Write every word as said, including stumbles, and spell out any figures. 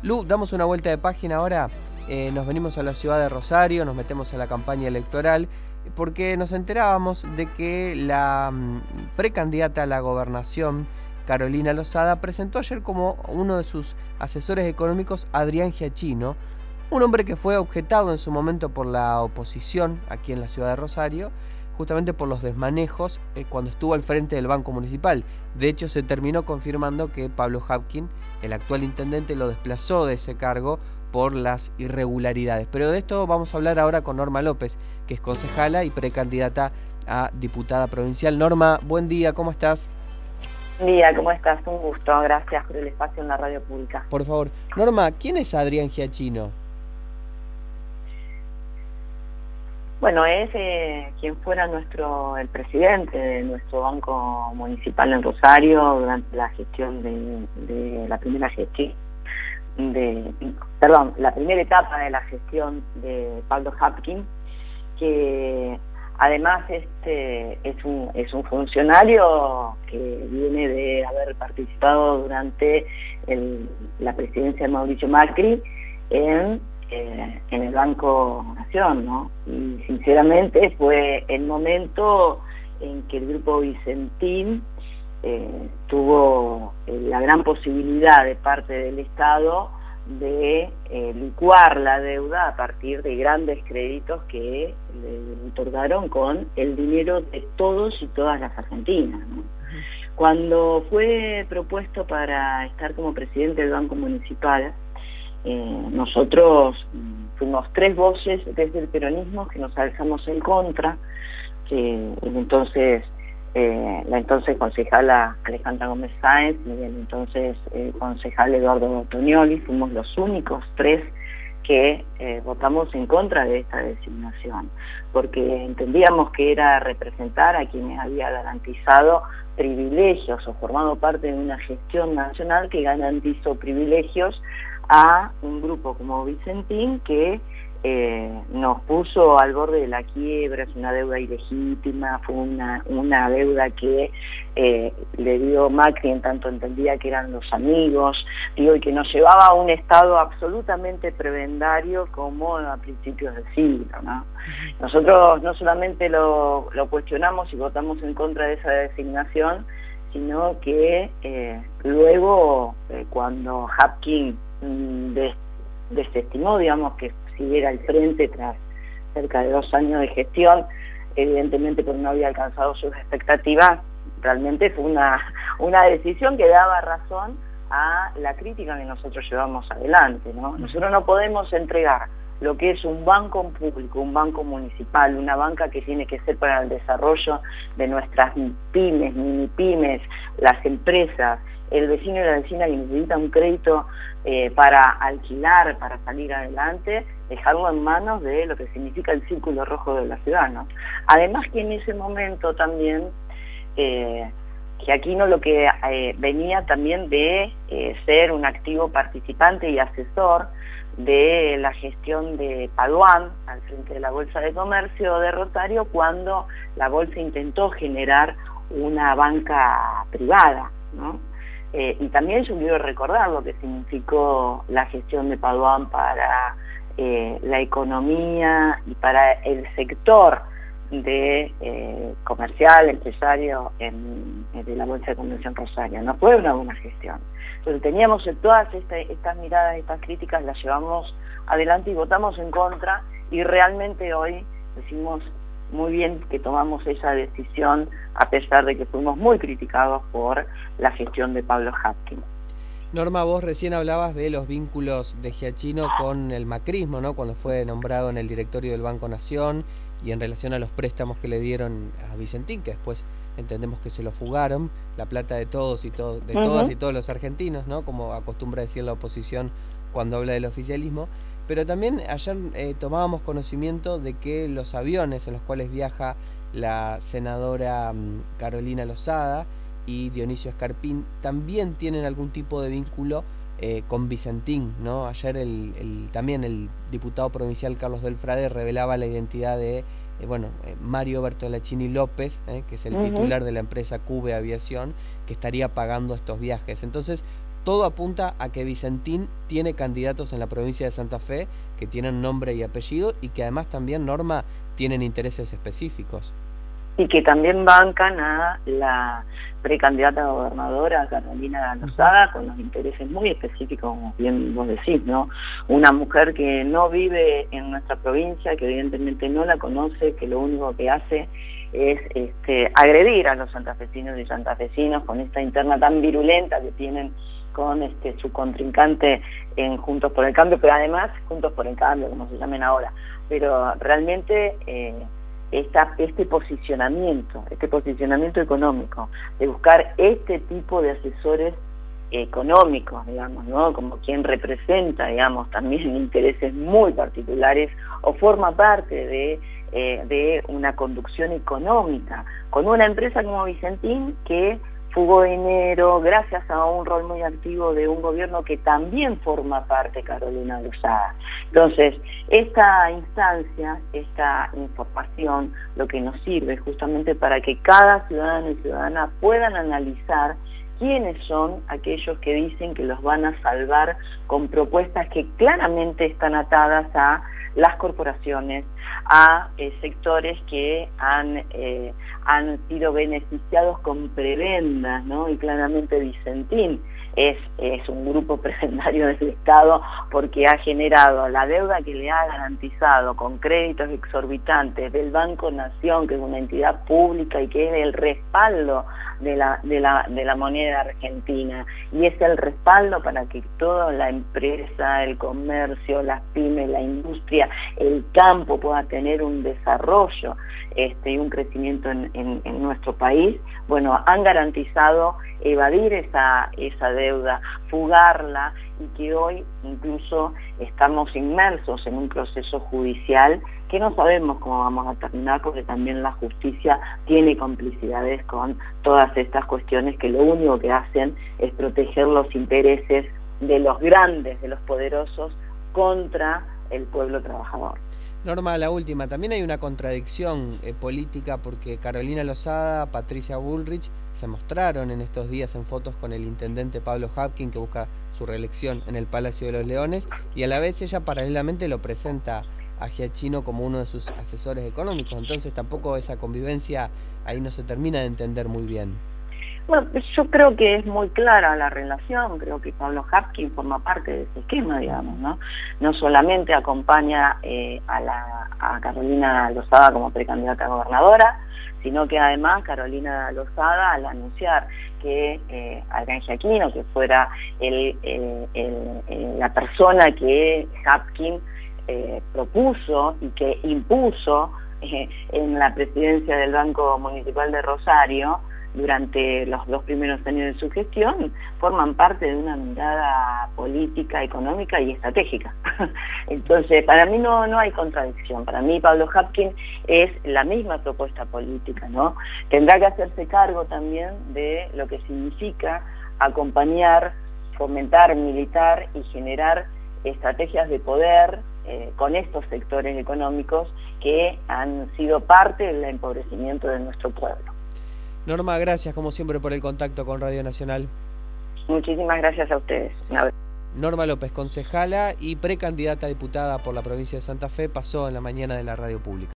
Lu, damos una vuelta de página ahora, eh, nos venimos a la ciudad de Rosario, nos metemos a la campaña electoral, porque nos enterábamos de que la um, precandidata a la gobernación, Carolina Lozada, presentó ayer como uno de sus asesores económicos a Adrián Giachino, un hombre que fue objetado en su momento por la oposición aquí en la ciudad de Rosario, justamente por los desmanejos eh, cuando estuvo al frente del Banco Municipal. De hecho, se terminó confirmando que Pablo Hapkin, el actual intendente, lo desplazó de ese cargo por las irregularidades. Pero de esto vamos a hablar ahora con Norma López, que es concejala y precandidata a diputada provincial. Norma, buen día, ¿cómo estás? Buen día, ¿cómo estás? Un gusto, gracias por el espacio en la radio pública. Por favor, Norma, ¿quién es Adrián Giachino? Bueno, es eh, quien fuera nuestro el presidente de nuestro banco municipal en Rosario durante la gestión de, de la primera gestión de perdón, la primera etapa de la gestión de Pablo Hapkin, que además este es un es un funcionario que viene de haber participado durante el, la presidencia de Mauricio Macri en Eh, en el Banco Nación, ¿no? Y sinceramente fue el momento en que el Grupo Vicentín eh, tuvo eh, la gran posibilidad de parte del Estado de eh, licuar la deuda a partir de grandes créditos que le otorgaron con el dinero de todos y todas las argentinas, ¿no? Cuando fue propuesto para estar como presidente del Banco Municipal, Eh, nosotros fuimos tres voces desde el peronismo que nos alzamos en contra, que el entonces, eh, la entonces concejala Alejandra Gómez Sáenz y el entonces eh, concejal Eduardo Bottonioli, fuimos los únicos tres que eh, votamos en contra de esta designación, porque entendíamos que era representar a quienes había garantizado privilegios o formado parte de una gestión nacional que garantizó privilegios a un grupo como Vicentín que eh, nos puso al borde de la quiebra. Es una deuda ilegítima, fue una, una deuda que eh, le dio Macri en tanto entendía que eran los amigos, digo, y que nos llevaba a un estado absolutamente prebendario como a principios del siglo, ¿no? Nosotros no solamente lo, lo cuestionamos y votamos en contra de esa designación, sino que eh, luego eh, cuando Hapkin Des, desestimó, digamos, que siguiera al frente tras cerca de dos años de gestión, evidentemente porque no había alcanzado sus expectativas. Realmente fue una, una decisión que daba razón a la crítica que nosotros llevamos adelante, ¿no? Nosotros no podemos entregar lo que es un banco público, un banco municipal, una banca que tiene que ser para el desarrollo de nuestras pymes, mini pymes, las empresas, el vecino y la vecina que necesita un crédito eh, para alquilar, para salir adelante, dejarlo en manos de lo que significa el círculo rojo de la ciudad, ¿no? Además que en ese momento también, eh, que aquí no lo que eh, venía también de eh, ser un activo participante y asesor de la gestión de Paduan al frente de la Bolsa de Comercio de Rosario, cuando la Bolsa intentó generar una banca privada, ¿no? Eh, y también yo quiero recordar lo que significó la gestión de Paduan para eh, la economía y para el sector de eh, comercial, empresario en, de la Bolsa de Comercio en Rosario. No fue una buena gestión. Entonces teníamos todas esta, estas miradas, estas críticas, las llevamos adelante y votamos en contra, y realmente hoy decimos muy bien que tomamos esa decisión a pesar de que fuimos muy criticados por la gestión de Pablo Hapkin. Norma, vos recién hablabas de los vínculos de Giachino con el macrismo, ¿no? Cuando fue nombrado en el directorio del Banco Nación, y en relación a los préstamos que le dieron a Vicentín, que después entendemos que se lo fugaron, la plata de todos y todo, de uh-huh. todas y todos los argentinos, ¿no? Como acostumbra decir la oposición cuando habla del oficialismo. Pero también ayer eh, tomábamos conocimiento de que los aviones en los cuales viaja la senadora um, Carolina Lozada y Dionisio Escarpín también tienen algún tipo de vínculo eh, con Vicentín, ¿no? Ayer el, el, también el diputado provincial Carlos Delfrade revelaba la identidad de eh, bueno, eh, Mario Bertolacini López, eh, que es el uh-huh. titular de la empresa Cube Aviación, que estaría pagando estos viajes. Entonces, todo apunta a que Vicentín tiene candidatos en la provincia de Santa Fe que tienen nombre y apellido y que además también, Norma, tienen intereses específicos. Y que también bancan a la precandidata a gobernadora, Carolina Lozada, con los intereses muy específicos, como bien vos decís, ¿no? Una mujer que no vive en nuestra provincia, que evidentemente no la conoce, que lo único que hace es este, agredir a los santafesinos y santafesinos con esta interna tan virulenta que tienen con este, su contrincante en Juntos por el Cambio, pero además Juntos por el Cambio, como se llamen ahora. Pero realmente eh, esta, este posicionamiento, este posicionamiento económico, de buscar este tipo de asesores económicos, digamos, ¿no? Como quien representa, digamos, también intereses muy particulares o forma parte de, eh, de una conducción económica, con una empresa como Vicentín que fugó dinero gracias a un rol muy activo de un gobierno que también forma parte Carolina Lozada. Entonces, esta instancia, esta información, lo que nos sirve justamente para que cada ciudadano y ciudadana puedan analizar quiénes son aquellos que dicen que los van a salvar con propuestas que claramente están atadas a las corporaciones, a eh, sectores que han, eh, han sido beneficiados con prebendas, ¿no? Y claramente Vicentín es, es un grupo prebendario del Estado porque ha generado la deuda que le ha garantizado con créditos exorbitantes del Banco Nación, que es una entidad pública y que es el respaldo de la, de la, de la moneda argentina, y es el respaldo para que toda la empresa, el comercio, las pymes, la industria, el campo pueda tener un desarrollo este, y un crecimiento en, en, en nuestro país. Bueno, han garantizado evadir esa, esa deuda, fugarla, y que hoy incluso estamos inmersos en un proceso judicial que no sabemos cómo vamos a terminar, porque también la justicia tiene complicidades con todas estas cuestiones que lo único que hacen es proteger los intereses de los grandes, de los poderosos, contra el pueblo trabajador. Norma, la última, también hay una contradicción eh, política porque Carolina Lozada, Patricia Bullrich se mostraron en estos días en fotos con el intendente Pablo Hapkin, que busca su reelección en el Palacio de los Leones, y a la vez ella paralelamente lo presenta a Giachino como uno de sus asesores económicos. Entonces tampoco esa convivencia ahí no se termina de entender muy bien. Bueno, yo creo que es muy clara la relación, creo que Pablo Hapkin forma parte de ese esquema, digamos, ¿no? No solamente acompaña eh, a, la, a Carolina Lozada como precandidata a gobernadora, sino que además Carolina Lozada, al anunciar que eh, Adrián Giachino, que fuera el, el, el, el, la persona que Hapkin eh, propuso y que impuso eh, en la presidencia del Banco Municipal de Rosario, durante los dos primeros años de su gestión, forman parte de una mirada política, económica y estratégica. Entonces, para mí no, no hay contradicción. Para mí Pablo Hapkin es la misma propuesta política, ¿no? Tendrá que hacerse cargo también de lo que significa acompañar, fomentar, militar y generar estrategias de poder eh, con estos sectores económicos que han sido parte del empobrecimiento de nuestro pueblo. Norma, gracias como siempre por el contacto con Radio Nacional. Muchísimas gracias a ustedes. Norma López, concejala y precandidata a diputada por la provincia de Santa Fe, pasó en la mañana de la radio pública.